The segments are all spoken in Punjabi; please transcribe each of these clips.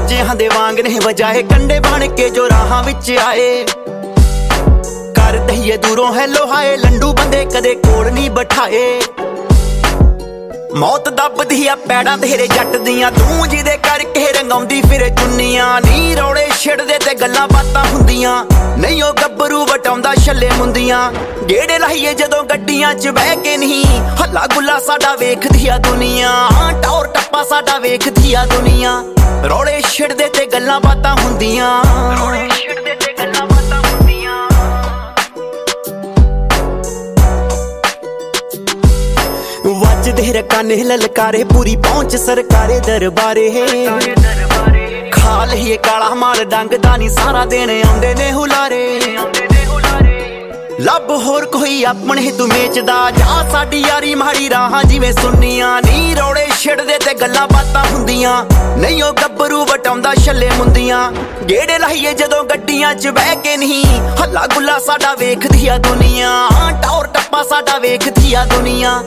ਬੱਚਿਆਂ ਦੇ ਵਾਂਗ ਨੇ ਵਜਾਏ ਕੰਡੇ ਬਣ ਕੇ ਜੋ ਰਾਹਾਂ ਵਿੱਚ ਆਏ। ਕਰ ਦਈਏ ਦੂਰੋਂ ਹੈਲੋ ਹਾਏ, ਲੰਡੂ ਬੰਦੇ ਕਦੇ ਕੋਲ ਨਹੀਂ ਬਿਠਾਏ। ਮੌਤ ਦੱਬਦੀ ਆ ਪੈੜਾਂ ਤੇਰੇ ਜੱਟ ਦੀਆਂ, ਤੂੰ ਜਿਹਦੇ ਕਰਕੇ ਰੰਗਾਉਂਦੀ ਫਿਰੇ ਚੁੰਨੀਆਂ। ਨੀ ਰੌਲੇ ਛਿੜਦੇ ਤੇ ਗੱਲਾਂ ਬਾਤਾਂ ਹੁੰਦੀਆਂ, ਨਹੀਂ ਉਹ ਗੱਭਰੂ ਵਟਾਉਂਦਾ ਛੱਲੇ ਮੁੰਦੀਆਂ। ਗੇੜੇ ਲਾਈਏ ਜਦੋਂ ਗੱਡੀਆਂ 'ਚ ਬਹਿ ਕੇ ਨਹੀਂ, ਹੱਲਾ ਗੁੱਲਾ ਸਾਡਾ ਵੇਖਦੀ ਆ ਦੁਨੀਆ। ਟੌਰ ਟੱਪਾ ਸਾਡਾ ਵੇਖਦੀ ਆ ਦੁਨੀਆ। ਰੌਲੇ ਛਿੜਦੇ ਤੇ ਗੱਲਾਂ ਬਾਤਾਂ ਹੁੰਦੀਆਂ, ਰੌਲੇ ਛਿੜਦੇ ਤੇ ਗੱਲਾਂ ਬਾਤਾਂ ਹੁੰਦੀਆਂ। ਵੱਜਦੇ ਰਕਾਨੇ ਲਲਕਾਰੇ, ਪੂਰੀ ਪਹੁੰਚ ਸਰਕਾਰੇ ਦਰਬਾਰੇ। ਖਾ ਲਈਏ ਕਾਲਾ ਮਾਲ ਡੰਗਦਾ ਨੀ, ਸਾਰਾ ਦਿਨ ਆਉਂਦੇ ਨੇ ਹੁਲਾਰੇ। ਲੱਭ ਹੋਰ ਕੋਈ ਆਪਣੇ ਤੂੰ ਮੇਚਦਾ, ਜਾ ਸਾਡੀ ਯਾਰੀ ਮਾੜੀ ਰਾਹਾਂ ਜਿਵੇਂ ਸੁੰਨੀਆਂ। ਨੀ ਰੌਲੇ ਛਿੜਦੇ ਤੇ ਗੱਲਾਂ ਬਾਤਾਂ ਹੁੰਦੀਆਂ, ਨਹੀਂ ਉਹ ਗੱਭਰੂ ਵਟਾਉਂਦਾ ਛੱਲੇ ਮੁੰਦੀਆਂ। ਗੇੜੇ ਲਾਈਏ ਜਦੋਂ ਗੱਡੀਆਂ 'ਚ ਬਹਿ ਕੇ ਨਹੀਂ, ਹੱਲਾ ਗੁੱਲਾ ਸਾਡਾ ਵੇਖਦੀ ਆ ਦੁਨੀਆ। ਟੌਰ ਟੱਪਾ ਸਾਡਾ ਵੇਖਦੀ ਆ ਦੁਨੀਆ।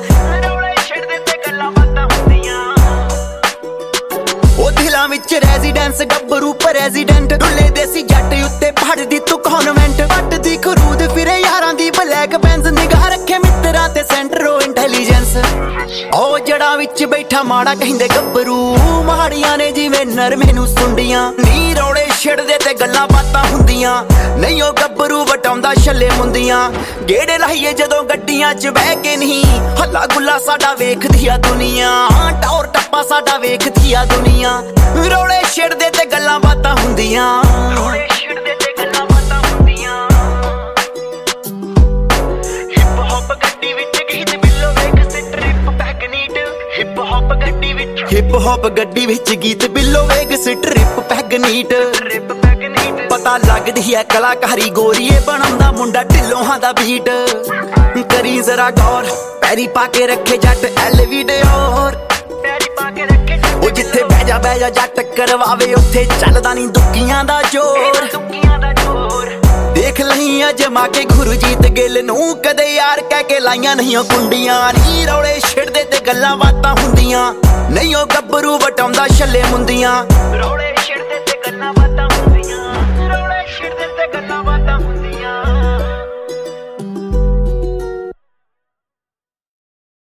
ਉਹ ਦਿਲਾਂ ਵਿੱਚ ਰੈਜ਼ੀਡੈਂਸ ਗੱਭਰੂ ਪ੍ਰੈਜ਼ੀਡੈਂਟ, ਡੁੱਲੇ ਦੇਸੀ ਜੱਟ ਉੱਤੇ ਫੜਦੀ ਤੂੰ ਕਨਵੈਂਟ। ਵੱਟ ਦੀ ਖਰੂਦ ਫਿਰੇ ਯਾਰਾਂ ਦੀ ਬਲੈਕ ਬੈਂਜ਼, ਨਿਗਾਹ ਰੱਖੇ ਮਿੱਤਰਾਂ ਤੇ ਸੈਂਟਰੋ ਇੰਟੈਲੀਜੈਂਸ। ਉਹ ਜੜਾਂ ਵਿੱਚ ਬੈਠਾ ਮਾੜਾ ਕਹਿੰਦੇ ਗੱਭਰੂ, ਮਾੜੀਆਂ ਨੇ ਜਿਵੇਂ ਨਰਮੇ ਨੂੰ ਸੁੰਡੀਆਂ। ਨੀ ਰੌਲੇ ਛਿੜਦੇ ਤੇ ਗੱਲਾਂ ਬਾਤਾਂ ਹੁੰਦੀਆਂ, ਨਹੀਂ ਉਹ ਗੱਭਰੂ ਵਟਾਉਂਦਾ ਛੱਲੇ ਮੁੰਦੀਆਂ। ਗੇੜੇ ਲਾਈਏ ਜਦੋਂ ਗੱਡੀਆਂ 'ਚ ਬਹਿ ਕੇ ਨਹੀਂ, ਹੱਲਾ ਗੁੱਲਾ ਸਾਡਾ ਵੇਖਦੀ ਆ ਦੁਨੀਆ। ਟੌਰ ਟੱਪਾ ਸਾਡਾ ਵੇਖਦੀ ਆ ਦੁਨੀਆ। ਰੌਲੇ ਛਿੜਦੇ ਤੇ ਗੱਲਾਂ ਬਾਤਾਂ ਹੁੰਦੀਆਂ, ਰੌਲੇ ਛਿੜਦੇ ਤੇ ਗੱਲਾਂ ਬਾਤਾਂ ਹੁੰਦੀਆਂ। ਹਿਪ ਹੌਪ ਗੱਡੀ ਵਿੱਚ ਗੀਤ ਬਿੱਲੋ ਵੇਖ strip peg neat. Hip hop ਗੱਡੀ ਵਿੱਚ, ਹਿਪ ਹੌਪ ਗੱਡੀ ਵਿੱਚ ਗੀਤ ਬਿੱਲੋ ਵੇਖ ਸਟ੍ਰਿਪ ਪੈਗ ਨੀਟ। ਪਤਾ ਲੱਗਦੀ ਹੈ ਕਲਾਕਾਰੀ, ਗੋਰੀਏ ਬਣਾਉਂਦਾ ਮੁੰਡਾ ਢਿੱਲੋਂ ਦਾ ਬੀਟ। ਕਰੀ ਜ਼ਰਾ ਗੌਰ, ਪੈਰੀ ਪਾ ਕੇ ਰੱਖੇ ਜੱਟ ਐਲਵੀ ਡਿਓਰ। ਉਹ ਜਿੱਥੇ ਬਹਿ ਜਾ ਜੱਟ ਕਰਵਾਵੇ, ਉੱਥੇ ਚੱਲਦਾ ਨੀ ਦੁੱਕੀਆਂ ਦਾ ਜ਼ੋਰ। ਦੇਖ ਲਈ ਅਜਮਾ ਕੇ ਗੁਰਜੀਤ ਗਿੱਲ ਨੂੰ, ਕਦੇ ਯਾਰ ਕਹਿ ਕੇ ਲਾਈਆਂ ਨਹੀਂ ਉਹ ਕੁੰਡੀਆਂ। ਨੀ ਰੌਲੇ ਛਿੜਦੇ ਤੇ ਗੱਲਾਂ ਬਾਤਾਂ ਹੁੰਦੀਆਂ, ਨਹੀਂ ਉਹ ਗੱਭਰੂ ਵਟਾਉਂਦਾ ਛੱਲੇ ਮੁੰਦੀਆਂ।